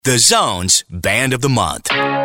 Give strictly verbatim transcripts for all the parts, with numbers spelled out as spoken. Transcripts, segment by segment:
The Zone's Band of the Month.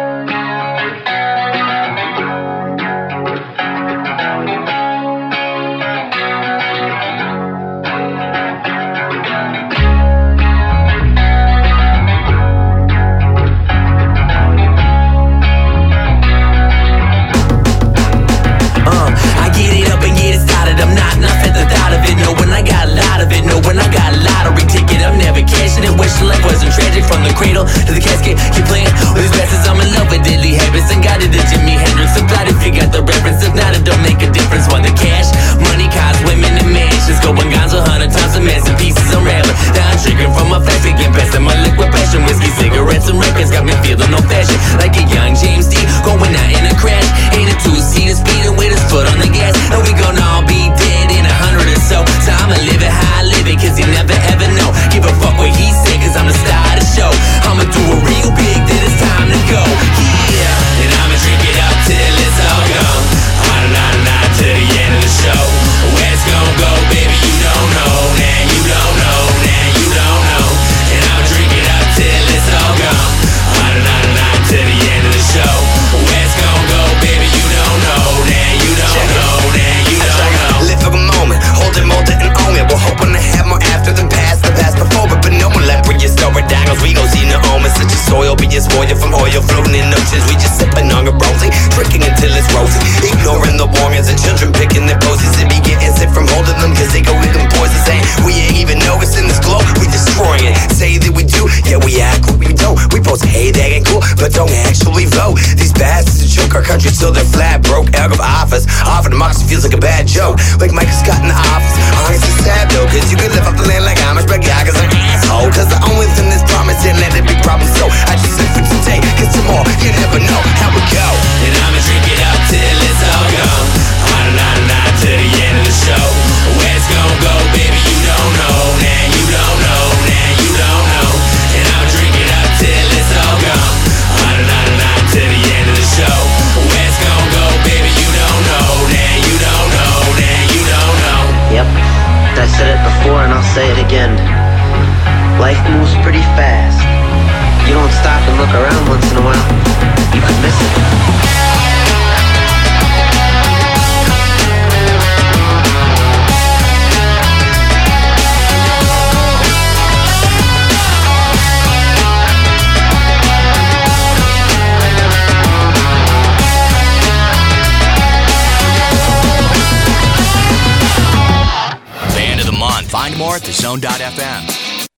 I'm not enough at the thought of it. No, when I got a lot of it. No, when I got a lottery ticket, I'm never cashing it. Wishing life wasn't tragic. From the cradle to the casket, keep playing with these bastards. I'm in love with deadly habits and got it to Jimi Hendrix. Applied if you got the reference. If not, it don't make a difference. Want the cash, money, cars, women, and mansions. Going guns a hundred times a masterpieces. I'm rapping. Now I'm triggering from my flex again. Passing my liquid passion. Whiskey, cigarettes, and records got me feeling old fashioned. Like a young James D. Going out in a crash. Ain't a two-seater speeding with his foot on the gas. And we gon' all be dead in a hundred or so. So I'ma live it how I live it, cause you never ever know. Give a fuck what he said, cause I'm the star of the show. I'ma do it real big, then it's time to go. Yeah, and I'ma drink it up till it's all gone. On and on and on to the end of the show. Where it's gonna go, baby, you don't know. Now you don't know, now you don't know. And I'ma drink it up till it's all gone. On and on and on to the end of the show. Where it's gonna go, baby, you don't know. Now you don't know, now you don't know. Live for the moment, hold it, mold it, and own it. We're hoping to have more after than past, the past before it. But no one left where you store it down, cause we gon' see no omens. Such as soil, be just spoiled from oil floating in oceans. We just sipping on a rosy, drinking until it's rosy. Ignoring the warnings and children picking their posies. And be getting sick from holding them, cause they go with them poisons. Saying we ain't even noticing this glow, we destroying it. Say that we do, yeah we act what we don't. We post hey that ain't cool, but don't actually vote. These bastards choke our country till they're flat broke. Out of office, often democracy feels like a bad joke. Like Mike Scott in the office. Honestly sad though, cause you could live off the land like Amish, but yeah, cause I'm an asshole. Cause the only thing that's promised and let it be problems. So I just live for today, cause tomorrow you never know how it go. And I'ma drink it up till it's all gone. On and on and on to the end of the show. Where it's gonna go, baby, you don't know. Now you don't know, now you don't know. And I'ma drink it up till it's all gone. On and on and on to the end of the show. Where it's gonna go, baby, you don't know. Now you don't know, now you don't know. Yep, I said it before and I'll say it again. Life moves pretty fast. You don't stop and look around once in a while, you could miss it. Band of the Month. Find more at the zone dot f m.